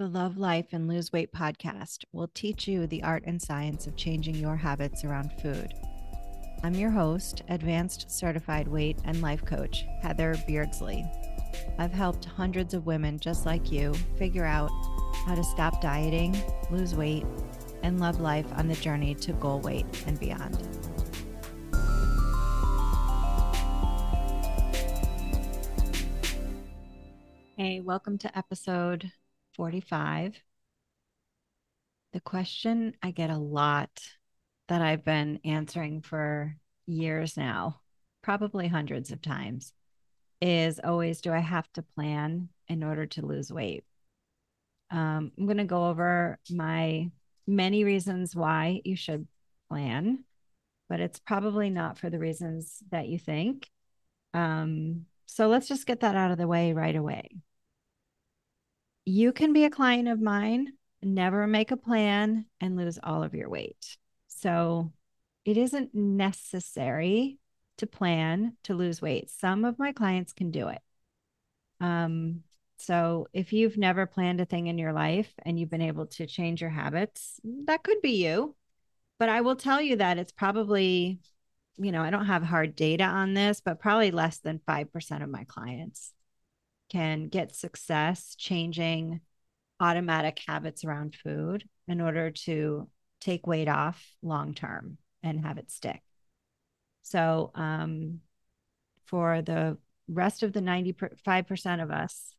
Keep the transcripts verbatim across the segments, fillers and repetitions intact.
The Love Life and Lose Weight podcast will teach you the art and science of changing your habits around food. I'm your host, advanced certified weight and life coach, Heather Beardsley. I've helped hundreds of women just like you figure out how to stop dieting, lose weight, and love life on the journey to goal weight and beyond. Hey, welcome to episode forty-five. The question I get a lot that I've been answering for years now, probably hundreds of times, is always, do I have to plan in order to lose weight? Um, I'm going to go over my many reasons why you should plan, but it's probably not for the reasons that you think. Um, so let's just get that out of the way right away. You can be a client of mine, never make a plan, and lose all of your weight. So it isn't necessary to plan to lose weight. Some of my clients can do it. Um, so if you've never planned a thing in your life and you've been able to change your habits, that could be you. But I will tell you that it's probably, you know, I don't have hard data on this, but probably less than five percent of my clients can get success changing automatic habits around food in order to take weight off long term and have it stick. So, um, for the rest of the ninety-five percent of us,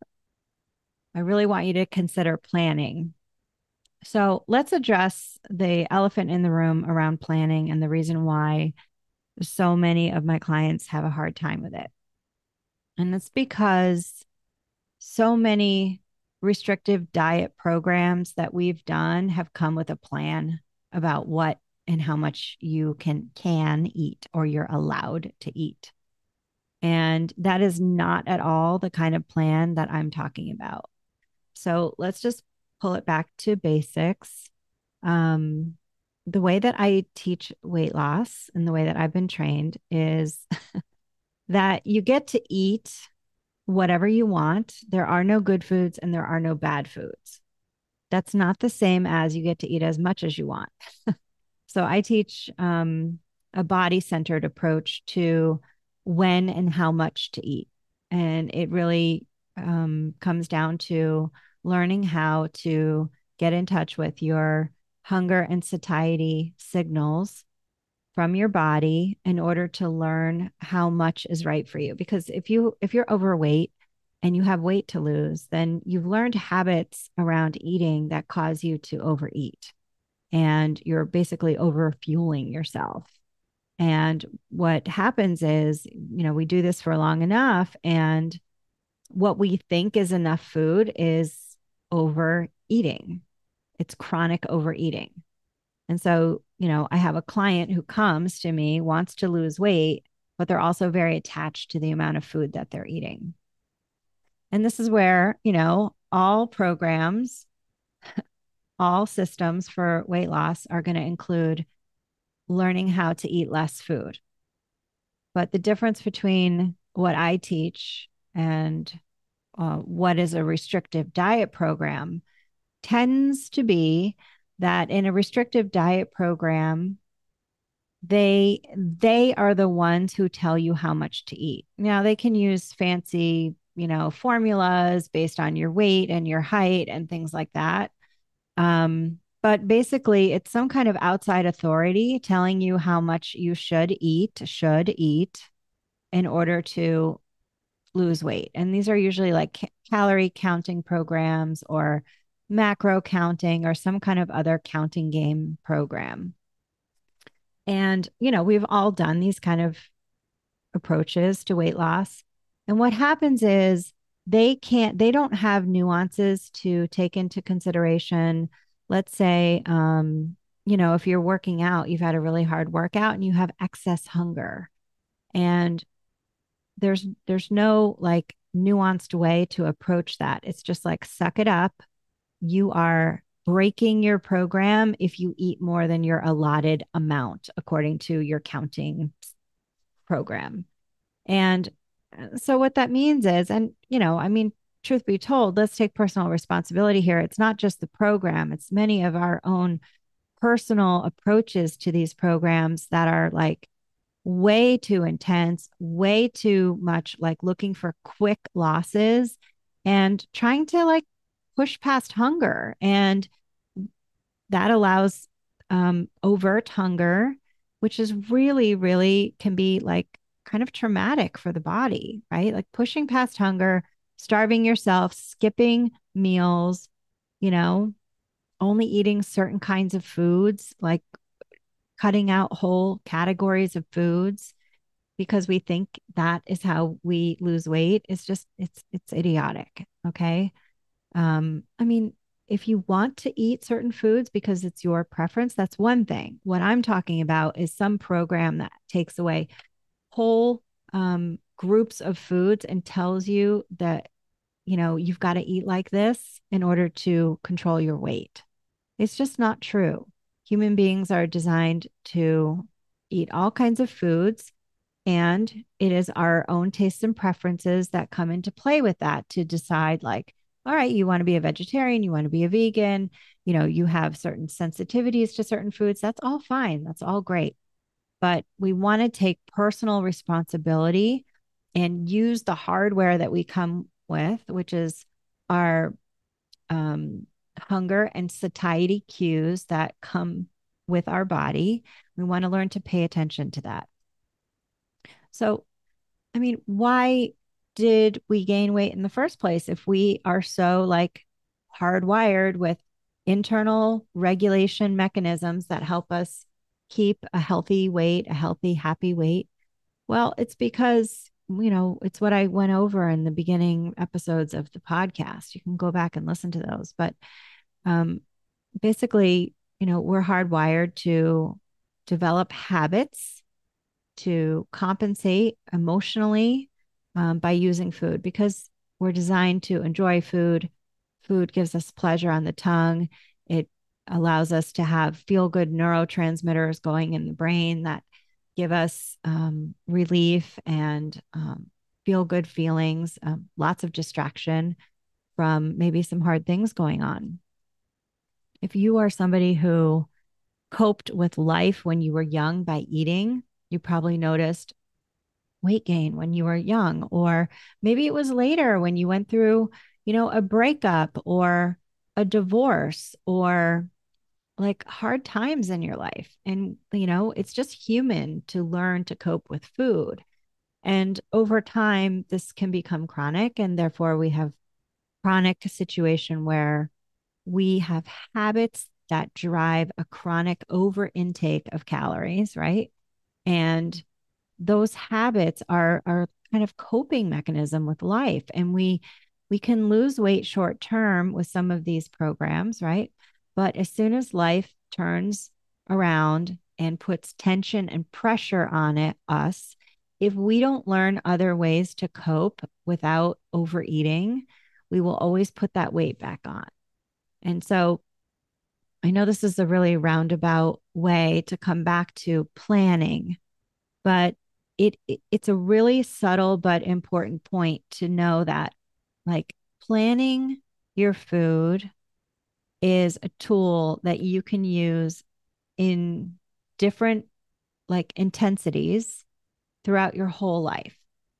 I really want you to consider planning. So, let's address the elephant in the room around planning and the reason why so many of my clients have a hard time with it. And it's because so many restrictive diet programs that we've done have come with a plan about what and how much you can can eat or you're allowed to eat. And that is not at all the kind of plan that I'm talking about. So let's just pull it back to basics. Um, the way that I teach weight loss and the way that I've been trained is that you get to eat whatever you want. There are no good foods and there are no bad foods. That's not the same as you get to eat as much as you want. So I teach um, a body centered approach to when and how much to eat. And it really um, comes down to learning how to get in touch with your hunger and satiety signals from your body in order to learn how much is right for you. Because if you if you're overweight and you have weight to lose, then you've learned habits around eating that cause you to overeat. And you're basically overfueling yourself. And what happens is, you know, we do this for long enough, and what we think is enough food is overeating. It's chronic overeating. And so, you know, I have a client who comes to me, wants to lose weight, but they're also very attached to the amount of food that they're eating. And this is where, you know, all programs, all systems for weight loss are going to include learning how to eat less food. But the difference between what I teach and uh, what is a restrictive diet program tends to be that in a restrictive diet program, they they are the ones who tell you how much to eat. Now they can use fancy, you know, formulas based on your weight and your height and things like that. Um, but basically, it's some kind of outside authority telling you how much you should eat, should eat in order to lose weight. And these are usually like ca- calorie counting programs or macro counting or some kind of other counting game program. And, you know, we've all done these kind of approaches to weight loss. And what happens is they can't, they don't have nuances to take into consideration. Let's say, um, you know, if you're working out, you've had a really hard workout and you have excess hunger. And there's there's no like nuanced way to approach that. It's just like suck it up. You are breaking your program if you eat more than your allotted amount according to your counting program. And uh, so what that means is, and you know, I mean, truth be told, let's take personal responsibility here. It's not just the program, it's many of our own personal approaches to these programs that are like way too intense, way too much like looking for quick losses and trying to like push past hunger. And that allows um, overt hunger, which is really, really can be like kind of traumatic for the body, right? Like pushing past hunger, starving yourself, skipping meals, you know, only eating certain kinds of foods, like cutting out whole categories of foods because we think that is how we lose weight. It's just it's it's idiotic. Okay. Um, I mean, if you want to eat certain foods because it's your preference, that's one thing. What I'm talking about is some program that takes away whole um, groups of foods and tells you that, you know, you've got to eat like this in order to control your weight. It's just not true. Human beings are designed to eat all kinds of foods, and it is our own tastes and preferences that come into play with that to decide, like, all right, you want to be a vegetarian, you want to be a vegan, you know, you have certain sensitivities to certain foods. That's all fine. That's all great. But we want to take personal responsibility and use the hardware that we come with, which is our um, hunger and satiety cues that come with our body. We want to learn to pay attention to that. So, I mean, why did we gain weight in the first place if we are so like hardwired with internal regulation mechanisms that help us keep a healthy weight, a healthy, happy weight? Well, it's because, you know, it's what I went over in the beginning episodes of the podcast. You can go back and listen to those. But um, basically, you know, we're hardwired to develop habits to compensate emotionally um, by using food because we're designed to enjoy food. Food gives us pleasure on the tongue. It allows us to have feel good neurotransmitters going in the brain that give us um, relief and um, feel good feelings, um, lots of distraction from maybe some hard things going on. If you are somebody who coped with life when you were young by eating, you probably noticed weight gain when you were young, or maybe it was later when you went through, you know, a breakup or a divorce or like hard times in your life. And, you know, it's just human to learn to cope with food. And over time, this can become chronic. And therefore, we have chronic situation where we have habits that drive a chronic over intake of calories, right? And those habits are are kind of coping mechanism with life, and we we can lose weight short term with some of these programs, right? But as soon as life turns around and puts tension and pressure on it us, if we don't learn other ways to cope without overeating, we will always put that weight back on. And so I know this is a really roundabout way to come back to planning, but it, it it's a really subtle but important point to know that like planning your food is a tool that you can use in different like intensities throughout your whole life.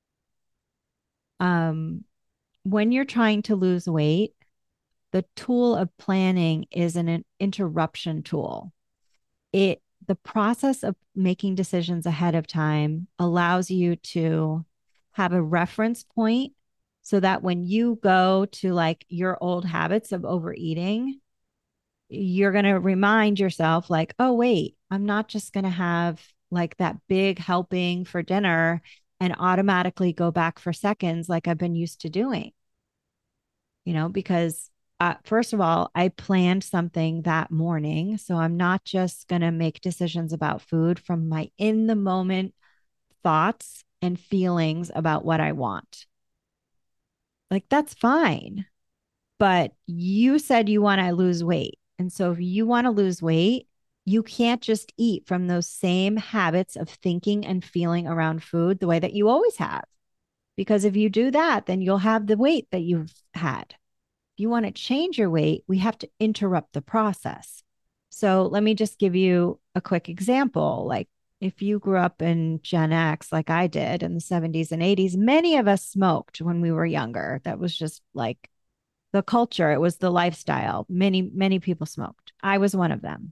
Um, when you're trying to lose weight, the tool of planning is an, an interruption tool. It the process of making decisions ahead of time allows you to have a reference point so that when you go to like your old habits of overeating, you're going to remind yourself, like, oh, wait, I'm not just going to have like that big helping for dinner and automatically go back for seconds like I've been used to doing, you know, because uh, first of all, I planned something that morning. So I'm not just going to make decisions about food from my in the moment thoughts and feelings about what I want. Like, that's fine. But you said you want to lose weight. And so if you want to lose weight, you can't just eat from those same habits of thinking and feeling around food the way that you always have. Because if you do that, then you'll have the weight that you've had. If you want to change your weight, we have to interrupt the process. So let me just give you a quick example. Like if you grew up in Gen X, like I did in the seventies and eighties, many of us smoked when we were younger. That was just like the culture, it was the lifestyle. Many, many people smoked. I was one of them.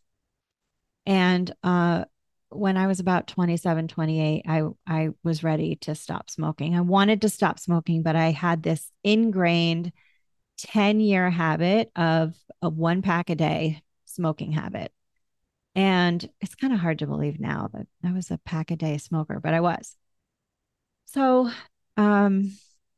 And uh, when I was about twenty-seven, twenty-eight, I, I was ready to stop smoking. I wanted to stop smoking, but I had this ingrained ten year habit of a one pack a day smoking habit. And it's kind of hard to believe now that I was a pack a day smoker, but I was. So um,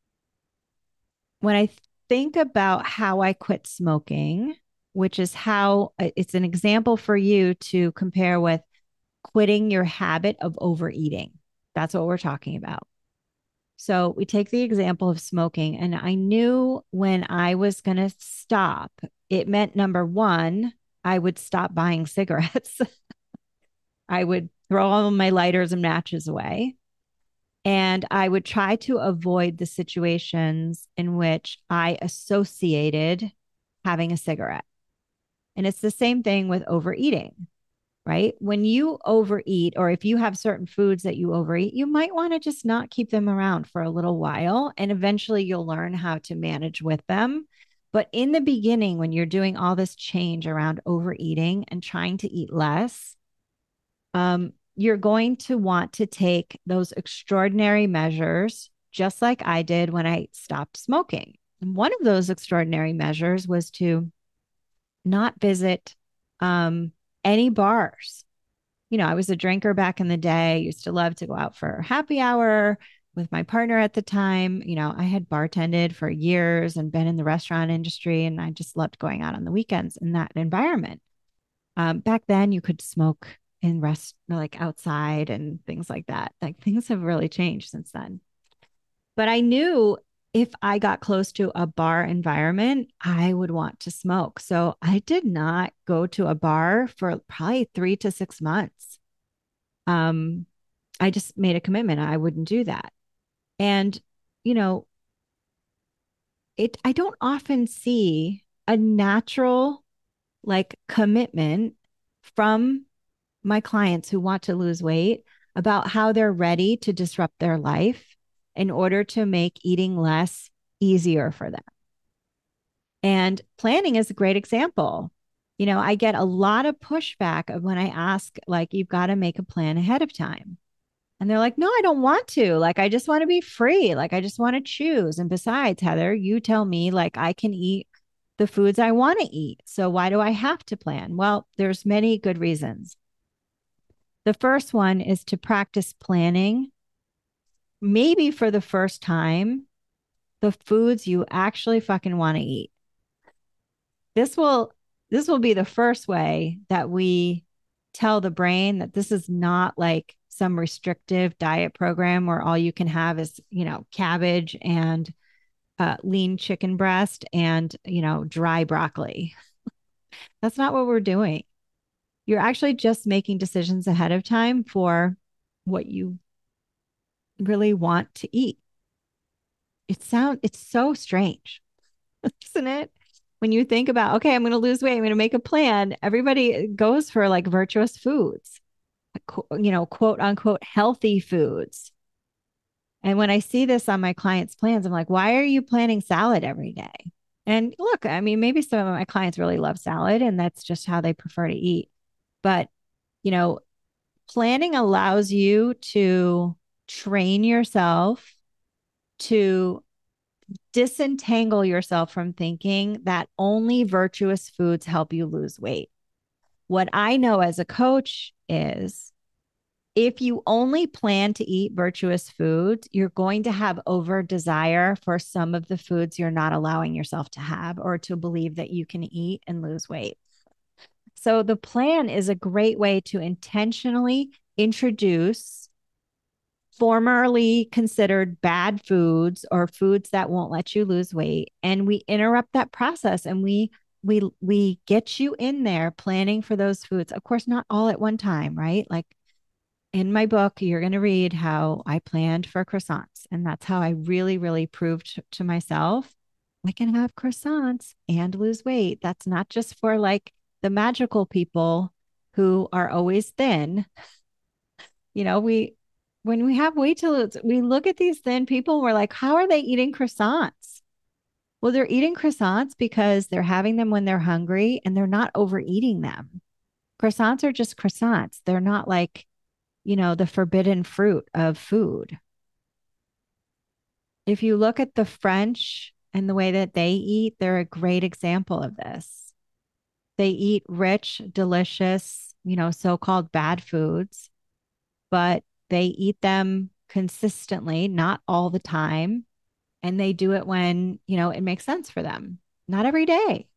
when I think about how I quit smoking, which is how it's an example for you to compare with quitting your habit of overeating. That's what we're talking about. So we take the example of smoking, and I knew when I was going to stop, it meant number one, I would stop buying cigarettes. I would throw all my lighters and matches away. And I would try to avoid the situations in which I associated having a cigarette. And it's the same thing with overeating, right? When you overeat, or if you have certain foods that you overeat, you might want to just not keep them around for a little while. And eventually you'll learn how to manage with them. But in the beginning, when you're doing all this change around overeating and trying to eat less, um, you're going to want to take those extraordinary measures, just like I did when I stopped smoking. And one of those extraordinary measures was to not visit um, any bars. You know, I was a drinker back in the day. I used to love to go out for happy hour with my partner at the time. You know, I had bartended for years and been in the restaurant industry, and I just loved going out on the weekends in that environment. Um, back then, you could smoke in rest, like outside and things like that. Like things have really changed since then. But I knew if I got close to a bar environment, I would want to smoke. So I did not go to a bar for probably three to six months. Um, I just made a commitment. I wouldn't do that. And, you know, it, I don't often see a natural like commitment from my clients who want to lose weight about how they're ready to disrupt their life in order to make eating less easier for them. And planning is a great example. You know, I get a lot of pushback of when I ask, like, you've got to make a plan ahead of time. And they're like, no, I don't want to. Like, I just want to be free. Like, I just want to choose. And besides, Heather, you tell me, like, I can eat the foods I want to eat. So why do I have to plan? Well, there's many good reasons. The first one is to practice planning, maybe for the first time, the foods you actually fucking want to eat. This will this will be the first way that we tell the brain that this is not like some restrictive diet program where all you can have is, you know, cabbage and uh, lean chicken breast and, you know, dry broccoli. That's not what we're doing. You're actually just making decisions ahead of time for what you really want to eat. It sounds, it's so strange, isn't it? When you think about, okay, I'm going to lose weight, I'm going to make a plan. Everybody goes for like virtuous foods, you know, quote unquote, healthy foods. And when I see this on my clients' plans, I'm like, why are you planning salad every day? And look, I mean, maybe some of my clients really love salad and that's just how they prefer to eat. But, you know, planning allows you to train yourself to disentangle yourself from thinking that only virtuous foods help you lose weight. What I know as a coach is if you only plan to eat virtuous foods, you're going to have over desire for some of the foods you're not allowing yourself to have or to believe that you can eat and lose weight. So the plan is a great way to intentionally introduce formerly considered bad foods or foods that won't let you lose weight, and we interrupt that process and we we we get you in there planning for those foods. Of course, not all at one time, right? Like in my book, you're going to read how I planned for croissants. And that's how I really, really proved to myself I can have croissants and lose weight. That's not just for like the magical people who are always thin. You know, we, when we have weight to lose, we look at these thin people and we're like, how are they eating croissants? Well, they're eating croissants because they're having them when they're hungry and they're not overeating them. Croissants are just croissants. They're not like, you know, the forbidden fruit of food. If you look at the French and the way that they eat, they're a great example of this. They eat rich, delicious, you know, so called bad foods, but they eat them consistently, not all the time. And they do it when, you know, it makes sense for them, not every day.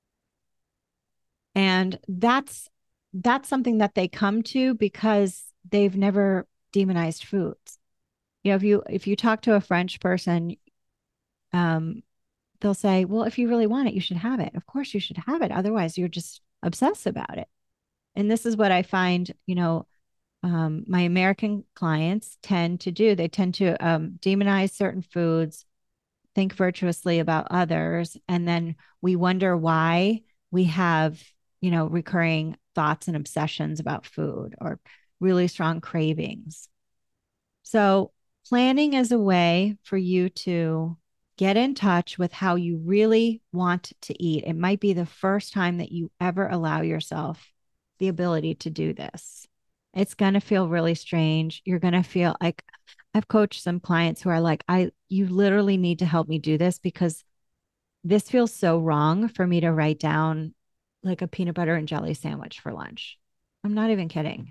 And that's that's something that they come to because they've never demonized foods. You know, if you if you talk to a French person, um, they'll say, "Well, if you really want it, you should have it. Of course, you should have it. Otherwise, you're just obsessed about it." And this is what I find, you know, um, my American clients tend to do. They tend to um, demonize certain foods, think virtuously about others, and then we wonder why we have, you know, recurring thoughts and obsessions about food or really strong cravings. So, planning is a way for you to get in touch with how you really want to eat. It might be the first time that you ever allow yourself the ability to do this. It's going to feel really strange. You're going to feel like I've coached some clients who are like, I, you literally need to help me do this because this feels so wrong for me to write down like a peanut butter and jelly sandwich for lunch. I'm not even kidding.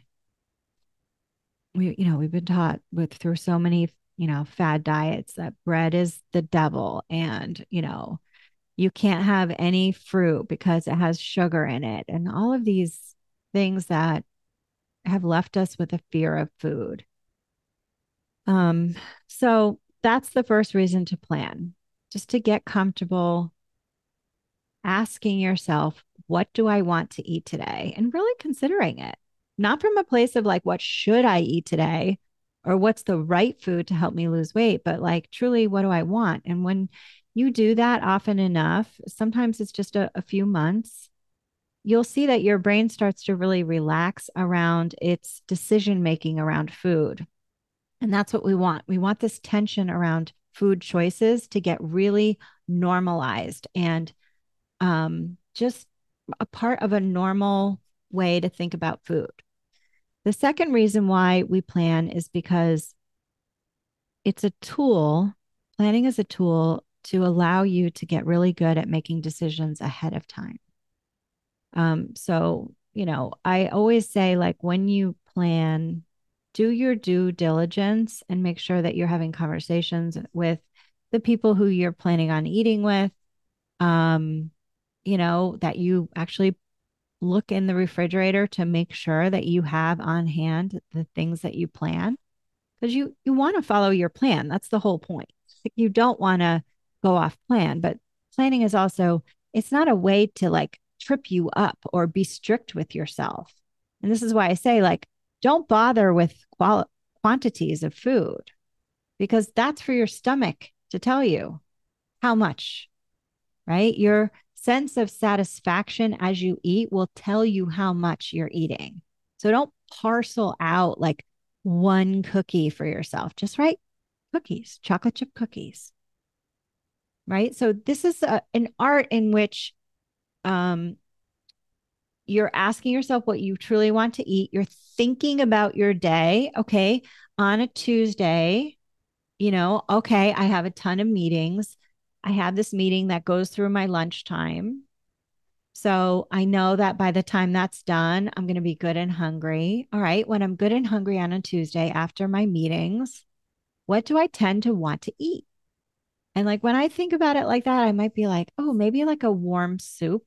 We, you know, we've been taught with through so many, you know, fad diets that bread is the devil and, you know, you can't have any fruit because it has sugar in it and all of these things that have left us with a fear of food. Um, so that's the first reason to plan, just to get comfortable asking yourself, what do I want to eat today? And really considering it, not from a place of like, what should I eat today? Or what's the right food to help me lose weight, but like truly, what do I want? And when you do that often enough, sometimes it's just a, a few months, you'll see that your brain starts to really relax around its decision making around food. And that's what we want. We want this tension around food choices to get really normalized and um, just a part of a normal way to think about food. The second reason why we plan is because it's a tool, planning is a tool to allow you to get really good at making decisions ahead of time. Um, so, you know, I always say, like, when you plan, do your due diligence and make sure that you're having conversations with the people who you're planning on eating with. Um, you know, that you actually look in the refrigerator to make sure that you have on hand the things that you plan because you you want to follow your plan. That's the whole point. Like, you don't want to go off plan, but planning is also it's not a way to like trip you up or be strict with yourself. And this is why I say like don't bother with qual- quantities of food because that's for your stomach to tell you how much, right? Your sense of satisfaction as you eat will tell you how much you're eating. So don't parcel out like one cookie for yourself. Just write cookies, chocolate chip cookies, right? So this is a, an art in which um, you're asking yourself what you truly want to eat. You're thinking about your day. Okay, on a Tuesday, you know, okay, I have a ton of meetings. I have this meeting that goes through my lunchtime. So I know that by the time that's done, I'm going to be good and hungry. All right. When I'm good and hungry on a Tuesday after my meetings, what do I tend to want to eat? And like when I think about it like that, I might be like, oh, maybe like a warm soup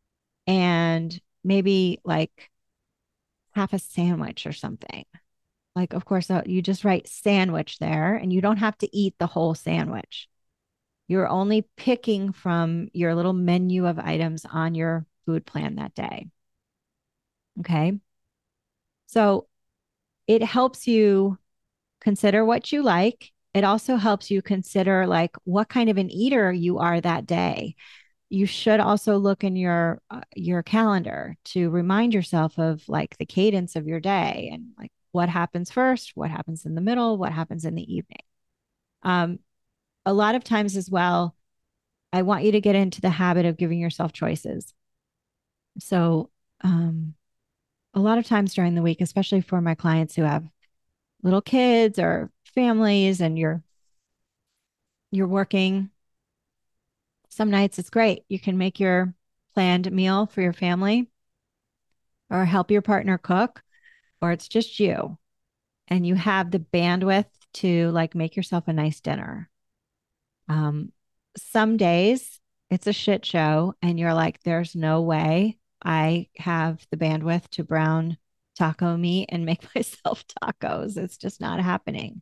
and maybe like half a sandwich or something. Like, of course, uh, you just write sandwich there and you don't have to eat the whole sandwich. You're only picking from your little menu of items on your food plan that day. Okay. So it helps you consider what you like. It also helps you consider like what kind of an eater you are that day. You should also look in your uh, your calendar to remind yourself of like the cadence of your day and like what happens first, what happens in the middle, what happens in the evening. Um, a lot of times as well, I want you to get into the habit of giving yourself choices. So, um, a lot of times during the week, especially for my clients who have little kids or families and you're you're working, some nights it's great. You can make your planned meal for your family or help your partner cook, or it's just you and you have the bandwidth to like make yourself a nice dinner. Um, some days it's a shit show and you're like, there's no way I have the bandwidth to brown taco meat and make myself tacos. It's just not happening.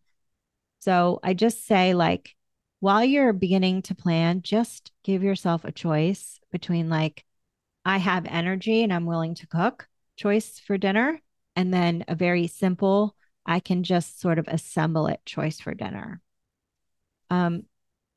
So I just say, like, while you're beginning to plan, just give yourself a choice between, like, I have energy and I'm willing to cook choice for dinner, and then a very simple, I can just sort of assemble it choice for dinner. Um,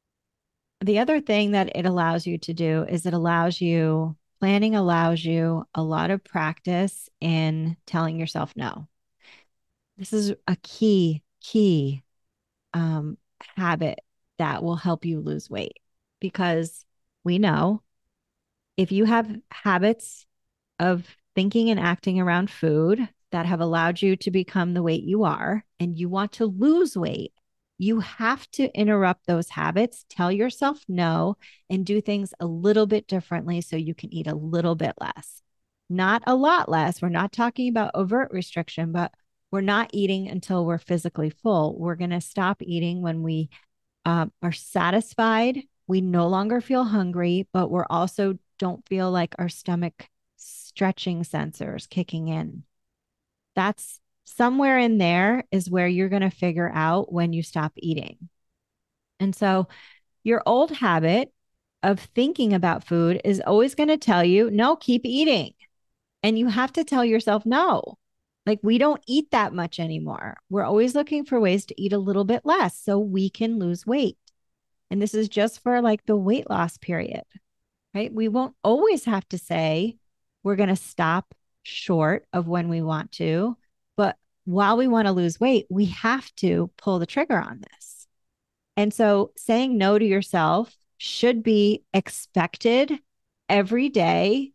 the other thing that it allows you to do is it allows you, planning allows you a lot of practice in telling yourself no. This is a key, key um, habit that will help you lose weight because we know if you have habits of thinking and acting around food that have allowed you to become the weight you are and you want to lose weight, you have to interrupt those habits, tell yourself no, and do things a little bit differently so you can eat a little bit less. Not a lot less. We're not talking about overt restriction, but we're not eating until we're physically full. We're going to stop eating when we um, are satisfied. We no longer feel hungry, but we're also don't feel like our stomach stretching sensors kicking in. That's somewhere in there is where you're going to figure out when you stop eating. And so your old habit of thinking about food is always going to tell you, no, keep eating. And you have to tell yourself, no, like we don't eat that much anymore. We're always looking for ways to eat a little bit less so we can lose weight. And this is just for like the weight loss period, right? We won't always have to say we're going to stop short of when we want to. But while we want to lose weight, we have to pull the trigger on this. And so saying no to yourself should be expected every day,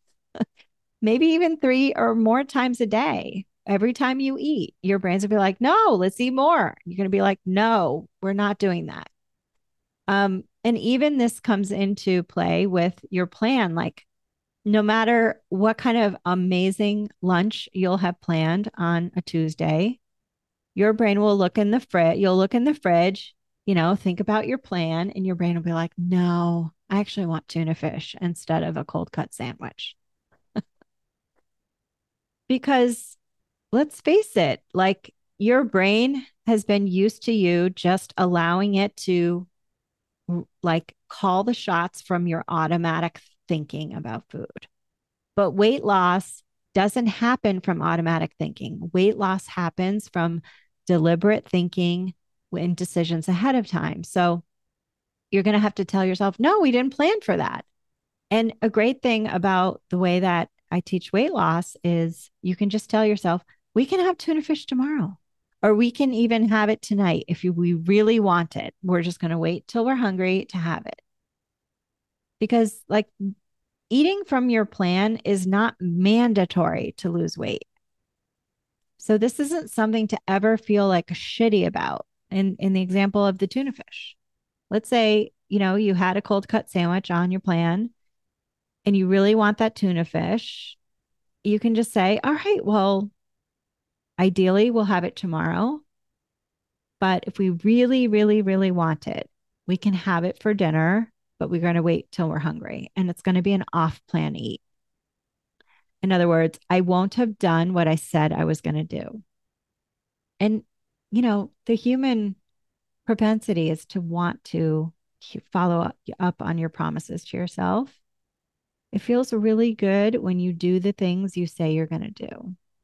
maybe even three or more times a day. Every time you eat, your brains will be like, no, let's eat more. You're going to be like, no, we're not doing that. Um, and even this comes into play with your plan. Like, no matter what kind of amazing lunch you'll have planned on a Tuesday, your brain will look in the fridge. You'll look in the fridge, you know, think about your plan, and your brain will be like, no, I actually want tuna fish instead of a cold cut sandwich. Because let's face it, like your brain has been used to you just allowing it to like call the shots from your automatic thinking about food. But weight loss doesn't happen from automatic thinking. Weight loss happens from deliberate thinking and decisions ahead of time. So you're going to have to tell yourself, no, we didn't plan for that. And a great thing about the way that I teach weight loss is you can just tell yourself, we can have tuna fish tomorrow, or we can even have it tonight if you, we really want it. We're just going to wait till we're hungry to have it. Because, like, eating from your plan is not mandatory to lose weight. So this isn't something to ever feel like shitty about. In in the example of the tuna fish, let's say, you know, you had a cold cut sandwich on your plan and you really want that tuna fish. You can just say, all right, well, ideally we'll have it tomorrow. But if we really, really, really want it, we can have it for dinner, but we're going to wait till we're hungry. And it's going to be an off plan eat. In other words, I won't have done what I said I was going to do. And, you know, the human propensity is to want to follow up, up on your promises to yourself. It feels really good when you do the things you say you're going to do.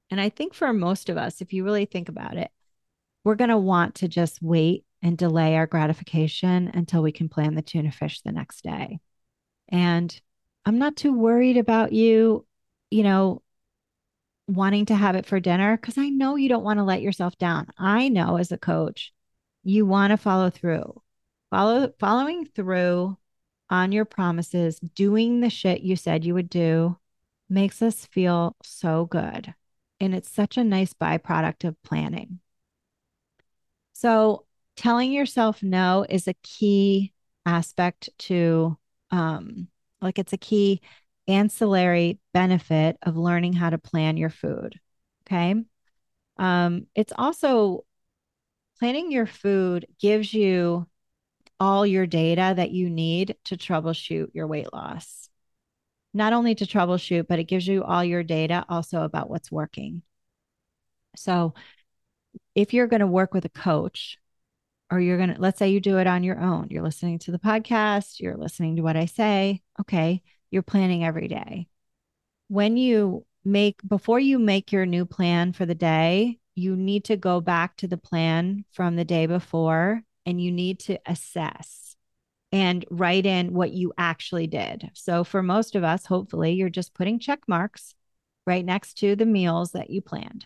And I think for most of us, if you really think about it, we're going to want to just wait and delay our gratification until we can plan the tuna fish the next day. And I'm not too worried about you, you know, wanting to have it for dinner because I know you don't want to let yourself down. I know as a coach, you want to follow through. Follow following through on your promises, doing the shit you said you would do makes us feel so good. And it's such a nice byproduct of planning. So, telling yourself no is a key aspect to, um, like, it's a key ancillary benefit of learning how to plan your food. Okay. Um, it's also planning your food gives you all your data that you need to troubleshoot your weight loss. Not only to troubleshoot, but it gives you all your data also about what's working. So, if you're going to work with a coach, or you're going to, let's say you do it on your own, you're listening to the podcast, you're listening to what I say. Okay. You're planning every day. When you make, before you make your new plan for the day, you need to go back to the plan from the day before and you need to assess and write in what you actually did. So for most of us, hopefully, you're just putting check marks right next to the meals that you planned.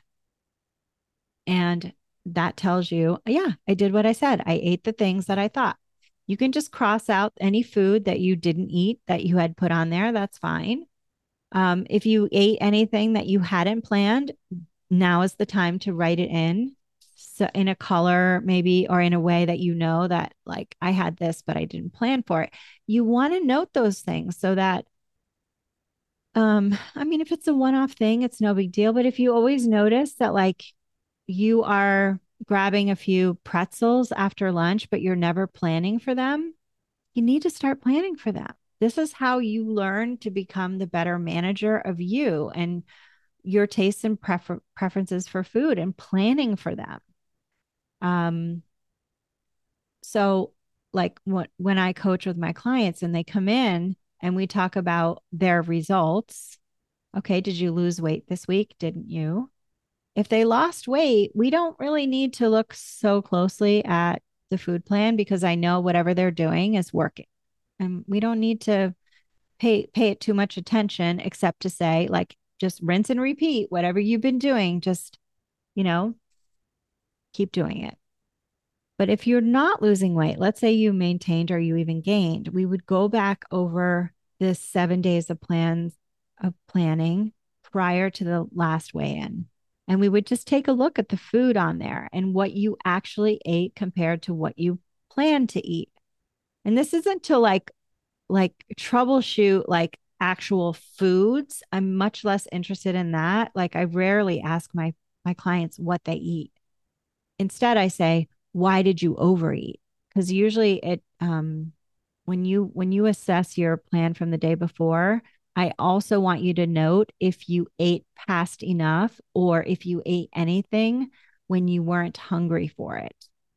And that tells you, yeah, I did what I said. I ate the things that I thought. You can just cross out any food that you didn't eat that you had put on there. That's fine. Um, if you ate anything that you hadn't planned, now is the time to write it in. So in a color, maybe, or in a way that you know that, like, I had this, but I didn't plan for it. You want to note those things so that, um, I mean, if it's a one-off thing, it's no big deal. But if you always notice that, like, you are grabbing a few pretzels after lunch, but you're never planning for them, you need to start planning for them. This is how you learn to become the better manager of you and your tastes and prefer- preferences for food and planning for them. Um, so like what, when I coach with my clients and they come in and we talk about their results. Okay, did you lose weight this week? Didn't you? If they lost weight, we don't really need to look so closely at the food plan because I know whatever they're doing is working. And we don't need to pay pay it too much attention except to say, like, just rinse and repeat whatever you've been doing, just, you know, keep doing it. But if you're not losing weight, let's say you maintained or you even gained, we would go back over this seven days of plans of planning prior to the last weigh in. And we would just take a look at the food on there and what you actually ate compared to what you planned to eat. And this isn't to like like troubleshoot like actual foods. I'm much less interested in that. Like I rarely ask my my clients what they eat. Instead, I say, why did you overeat? Because usually it um when you when you assess your plan from the day before, I also want you to note if you ate past enough or if you ate anything when you weren't hungry for it.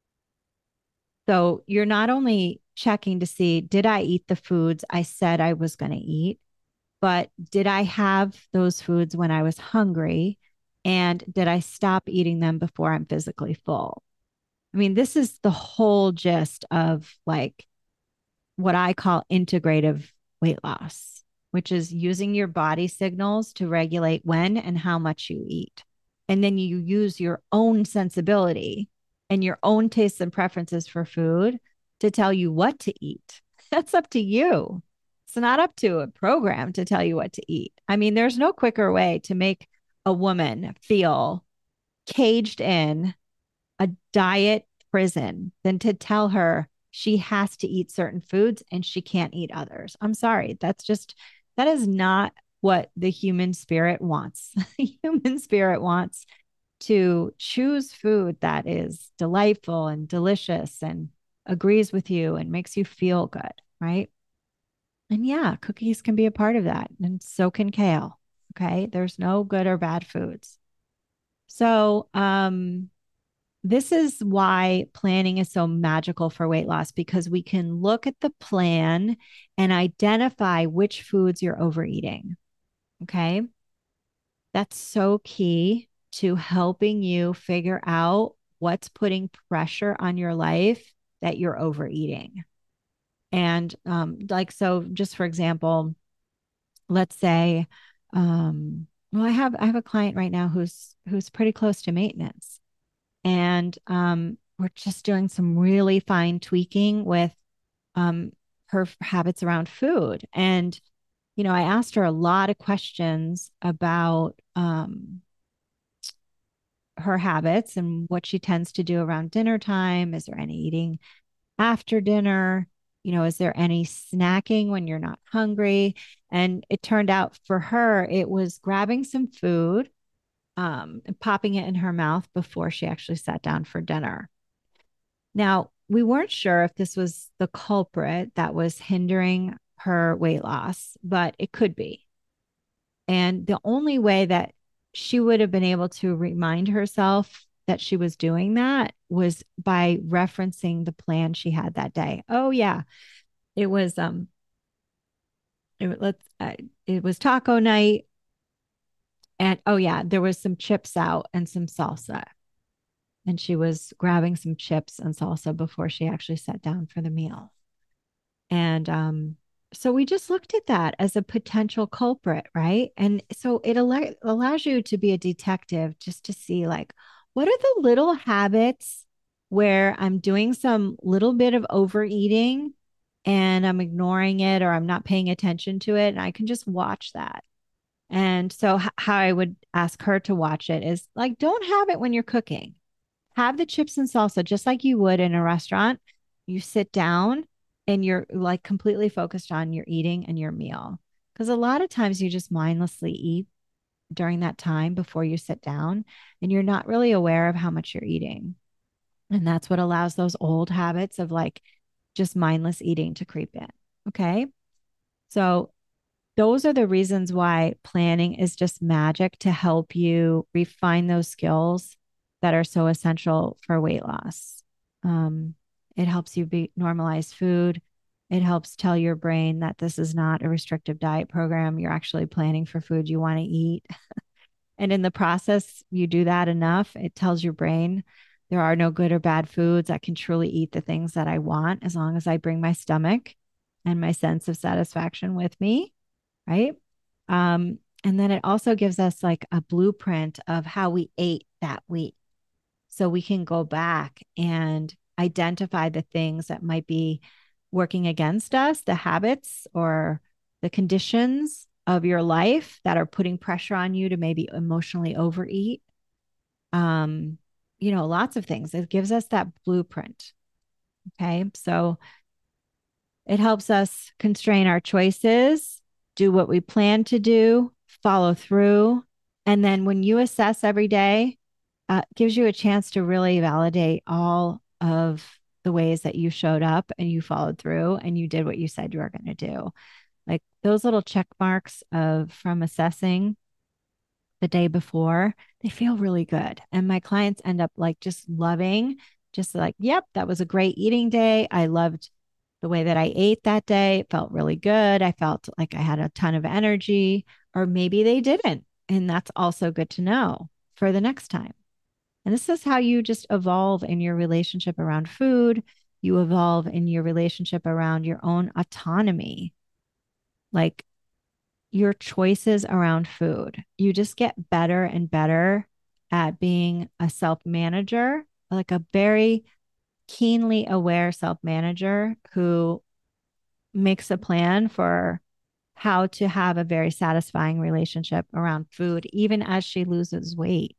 So you're not only checking to see, did I eat the foods I said I was going to eat, but did I have those foods when I was hungry? And did I stop eating them before I'm physically full? I mean, this is the whole gist of like what I call integrative weight loss, which is using your body signals to regulate when and how much you eat. And then you use your own sensibility and your own tastes and preferences for food to tell you what to eat. That's up to you. It's not up to a program to tell you what to eat. I mean, there's no quicker way to make a woman feel caged in a diet prison than to tell her she has to eat certain foods and she can't eat others. I'm sorry. That's just, that is not what the human spirit wants. The human spirit wants to choose food that is delightful and delicious and agrees with you and makes you feel good, right? And yeah, cookies can be a part of that, and so can kale. Okay. There's no good or bad foods. So, um, this is why planning is so magical for weight loss because we can look at the plan and identify which foods you're overeating. Okay. That's so key to helping you figure out what's putting pressure on your life that you're overeating. And um, like, so just for example, let's say, um, well, I have I have a client right now who's who's pretty close to maintenance, and um, we're just doing some really fine tweaking with um, her habits around food. And you know, I asked her a lot of questions about um, her habits and what she tends to do around dinner time. Is there any eating after dinner? You know, is there any snacking when you're not hungry? And it turned out for her, it was grabbing some food, um, and popping it in her mouth before she actually sat down for dinner. Now, we weren't sure if this was the culprit that was hindering her weight loss, but it could be. And the only way that she would have been able to remind herself that she was doing that was by referencing the plan she had that day. Oh yeah, it was um it, let's uh, it was taco night, and oh yeah, there was some chips out and some salsa. And she was grabbing some chips and salsa before she actually sat down for the meal. And um, so we just looked at that as a potential culprit, right? And so it al- allows you to be a detective just to see, like, what are the little habits where I'm doing some little bit of overeating and I'm ignoring it or I'm not paying attention to it. And I can just watch that. And so, h- how I would ask her to watch it is like, don't have it when you're cooking. Have the chips and salsa just like you would in a restaurant. You sit down and you're like completely focused on your eating and your meal. Because a lot of times you just mindlessly eat during that time before you sit down and you're not really aware of how much you're eating. And that's what allows those old habits of like just mindless eating to creep in. Okay. So those are the reasons why planning is just magic to help you refine those skills that are so essential for weight loss. Um, it helps you be normalize food. It helps tell your brain that this is not a restrictive diet program. You're actually planning for food you want to eat. And in the process, you do that enough, it tells your brain there are no good or bad foods. I can truly eat the things that I want as long as I bring my stomach and my sense of satisfaction with me, right? Um, and then it also gives us like a blueprint of how we ate that week. So we can go back and identify the things that might be working against us, the habits or the conditions of your life that are putting pressure on you to maybe emotionally overeat. Um, you know, lots of things. It gives us that blueprint. Okay. So it helps us constrain our choices, do what we plan to do, follow through. And then when you assess every day, uh, gives you a chance to really validate all of the ways that you showed up and you followed through and you did what you said you were going to do. Like those little check marks of from assessing the day before, they feel really good. And my clients end up like just loving, just like, yep, that was a great eating day. I loved the way that I ate that day. It felt really good. I felt like I had a ton of energy, or maybe they didn't. And that's also good to know for the next time. And this is how you just evolve in your relationship around food. You evolve in your relationship around your own autonomy, like your choices around food. You just get better and better at being a self manager, like a very keenly aware self manager who makes a plan for how to have a very satisfying relationship around food, even as she loses weight.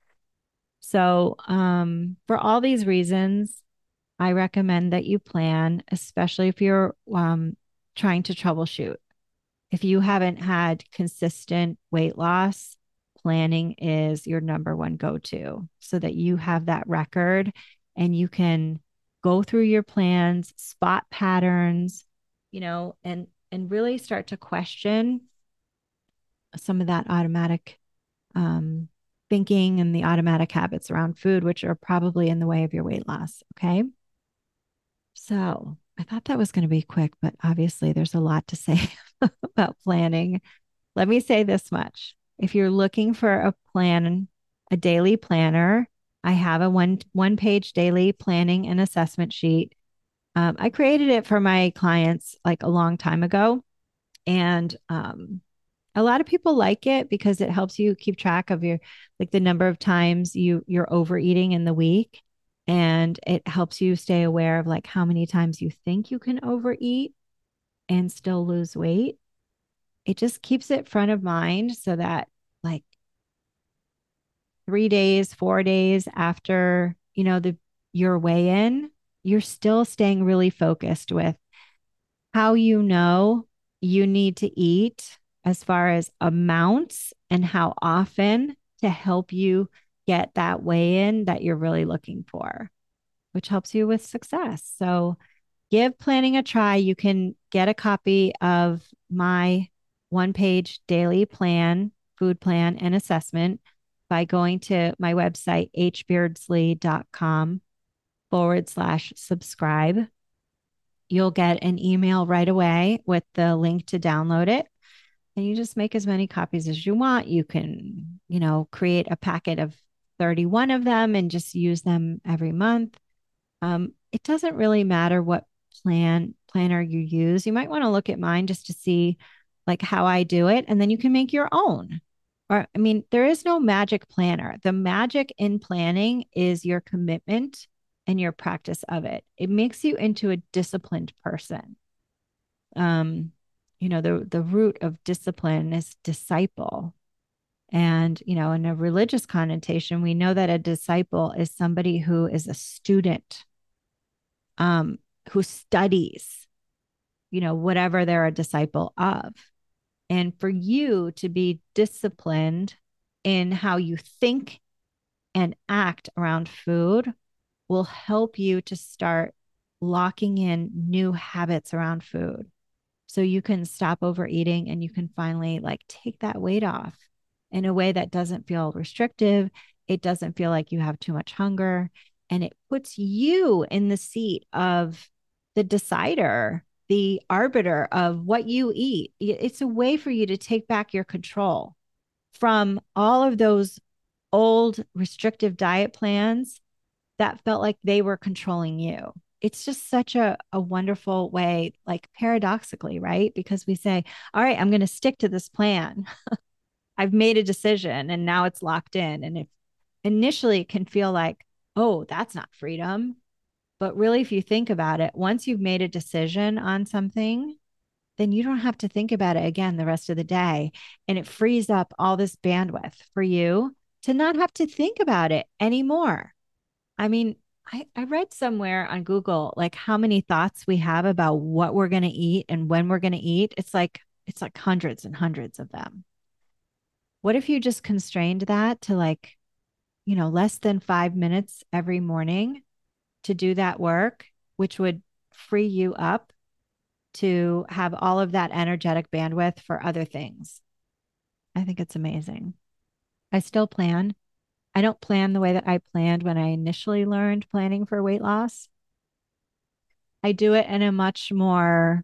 So, um, for all these reasons, I recommend that you plan, especially if you're um, trying to troubleshoot. If you haven't had consistent weight loss, planning is your number one go to so that you have that record and you can go through your plans, spot patterns, you know, and and really start to question some of that automatic um, thinking and the automatic habits around food, which are probably in the way of your weight loss. Okay. So I thought that was going to be quick, but obviously there's a lot to say about planning. Let me say this much. If you're looking for a plan a daily planner. I have a one one page daily planning and assessment sheet. Um, I created it for my clients like a long time ago. And um, a lot of people like it because it helps you keep track of your like the number of times you you're overeating in the week. And it helps you stay aware of like how many times you think you can overeat and still lose weight. It just keeps it front of mind so that like three days, four days after, you know, the your weigh in, you're still staying really focused with how you know you need to eat as far as amounts and how often to help you get that weigh in that you're really looking for, which helps you with success. So give planning a try. You can get a copy of my one page daily plan, food plan, and assessment by going to my website, hbeardsley.com forward slash subscribe. You'll get an email right away with the link to download it. And you just make as many copies as you want. You can, you know, create a packet of thirty-one of them and just use them every month. Um, it doesn't really matter what plan planner you use. You might want to look at mine just to see like how I do it, and then you can make your own. Or, I mean, there is no magic planner. The magic in planning is your commitment and your practice of it. It makes you into a disciplined person. Um, you know, the the root of discipline is disciple. And, you know, in a religious connotation, we know that a disciple is somebody who is a student, um, who studies, you know, whatever they're a disciple of. And for you to be disciplined in how you think and act around food will help you to start locking in new habits around food. So you can stop overeating and you can finally like take that weight off in a way that doesn't feel restrictive. It doesn't feel like you have too much hunger. And it puts you in the seat of the decider, the arbiter of what you eat. It's a way for you to take back your control from all of those old restrictive diet plans that felt like they were controlling you. It's just such a, a wonderful way, like paradoxically, right? Because we say, all right, I'm going to stick to this plan. I've made a decision and now it's locked in. And if initially it can feel like, oh, that's not freedom. But really, if you think about it, once you've made a decision on something, then you don't have to think about it again the rest of the day. And it frees up all this bandwidth for you to not have to think about it anymore. I mean, I, I read somewhere on Google like how many thoughts we have about what we're going to eat and when we're going to eat. It's like it's like hundreds and hundreds of them. What if you just constrained that to like, you know, less than five minutes every morning to do that work, which would free you up to have all of that energetic bandwidth for other things? I think it's amazing. I still plan. I don't plan the way that I planned when I initially learned planning for weight loss. I do it in a much more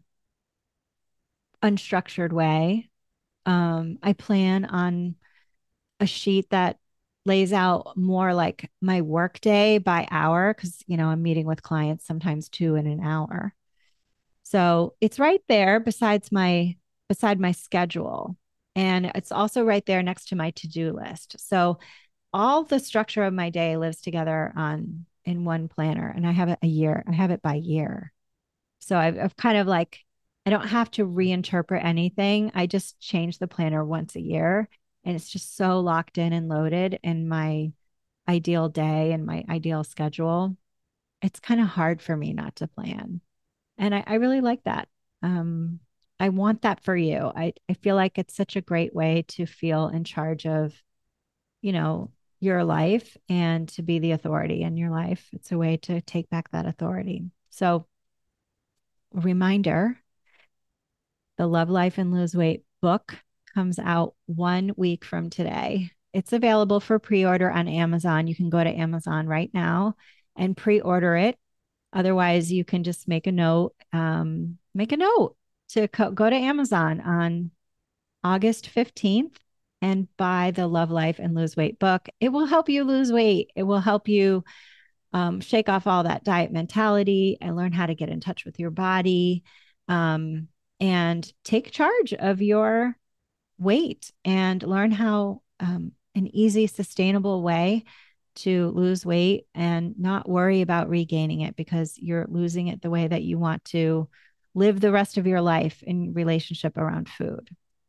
unstructured way. Um, I plan on a sheet that lays out more like my work day by hour because, you know, I'm meeting with clients sometimes two in an hour. So it's right there besides my beside my schedule. And it's also right there next to my to-do list. So all the structure of my day lives together on in one planner, and I have it a year. I have it by year. So I've, I've kind of like, I don't have to reinterpret anything. I just change the planner once a year, and it's just so locked in and loaded in my ideal day and my ideal schedule. It's kind of hard for me not to plan. And I, I really like that. Um, I want that for you. I, I feel like it's such a great way to feel in charge of, you know, your life and to be the authority in your life. It's a way to take back that authority. So, a reminder, the Love Life and Lose Weight book comes out one week from today. It's available for pre-order on Amazon. You can go to Amazon right now and pre-order it. Otherwise, you can just make a note, um, make a note to co- go to Amazon on August fifteenth and buy the Love Life and Lose Weight book. It will help you lose weight. It will help you um, shake off all that diet mentality and learn how to get in touch with your body, um, and take charge of your weight and learn how um, an easy, sustainable way to lose weight and not worry about regaining it because you're losing it the way that you want to live the rest of your life in relationship around food.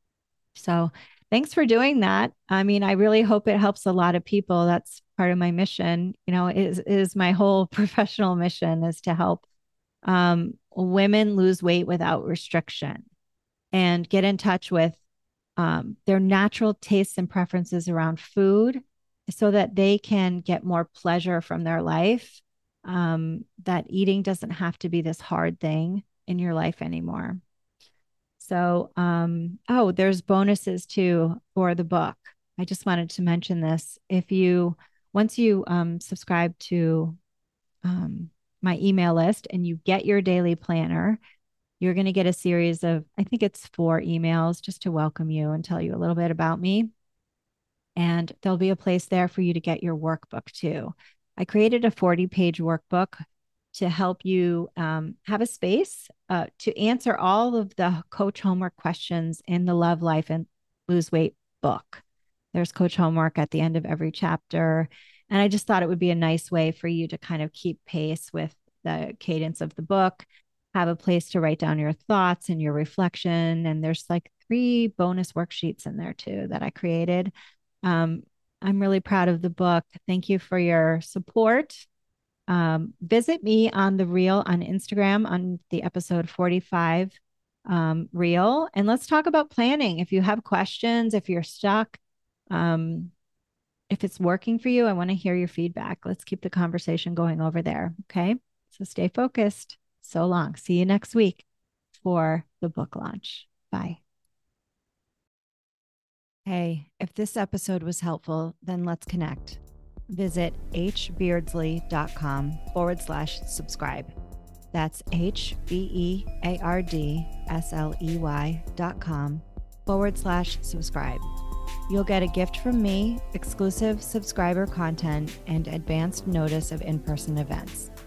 So thanks for doing that. I mean, I really hope it helps a lot of people. That's part of my mission, you know, is, is my whole professional mission is to help um, women lose weight without restriction and get in touch with um, their natural tastes and preferences around food so that they can get more pleasure from their life. Um, that eating doesn't have to be this hard thing in your life anymore. So, um, oh, there's bonuses too for the book. I just wanted to mention this. If you, once you um, subscribe to um, my email list and you get your daily planner, you're going to get a series of, I think it's four emails just to welcome you and tell you a little bit about me. And there'll be a place there for you to get your workbook too. I created a forty page workbook to help you um, have a space uh, to answer all of the coach homework questions in the Love Life and Lose Weight book. There's coach homework at the end of every chapter. And I just thought it would be a nice way for you to kind of keep pace with the cadence of the book, have a place to write down your thoughts and your reflection. And there's like three bonus worksheets in there too that I created. Um, I'm really proud of the book. Thank you for your support. Um, visit me on the reel on Instagram on the episode forty-five um, reel, and let's talk about planning. If you have questions, if you're stuck, um, if it's working for you, I want to hear your feedback. Let's keep the conversation going over there. Okay. So stay focused. So long. See you next week for the book launch. Bye. Hey, if this episode was helpful, then let's connect. Visit hbeardsley.com forward slash subscribe. That's H-B-E-A-R-D-S-L-E-Y dot com forward slash subscribe. You'll get a gift from me, exclusive subscriber content, and advanced notice of in-person events.